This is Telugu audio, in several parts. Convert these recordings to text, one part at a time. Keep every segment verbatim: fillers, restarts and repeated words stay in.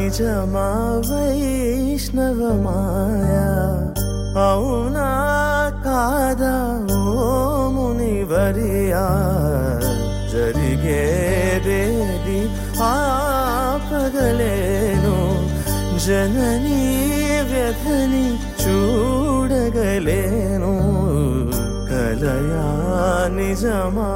నిజమా వైష్ణవ మాయా అవునా కాదా ఓ మునివరియా జరిగేదేది ఆపగలేను జననీ వ్యధని చూడగలేను కలయా నిజమా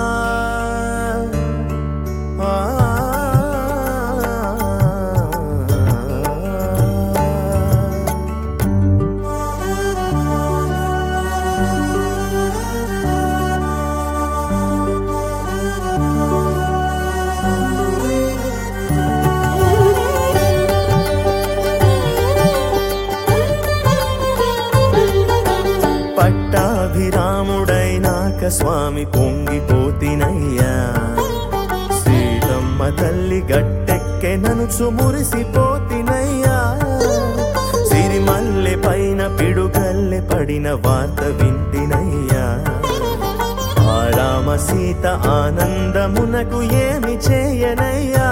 పట్టాభిరాముడైనాక స్వామి పొంగిపోతినయ్యా సీతమ్మ తల్లి గట్టెక్కె ననుచు మురిసిపోతినయ్యా సిరిమల్లె పైన పిడుగల్లె పడిన వార్త వింటినయ్యా ఆ రామ సీత ఆనందమునకు ఏమి చేయనయ్యా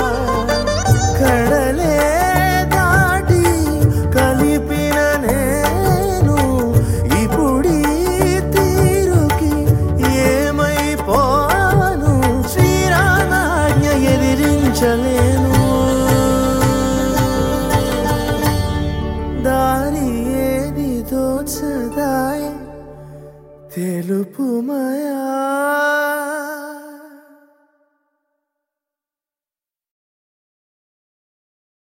కడలే దాటి కలిపిన నేను ఇప్పుడీ తీరుకి ఏమైపోను శ్రీరామాజ్ఞ ఎదిరించలేను దారి ఏది తోచదాయ తెలుపు మాయా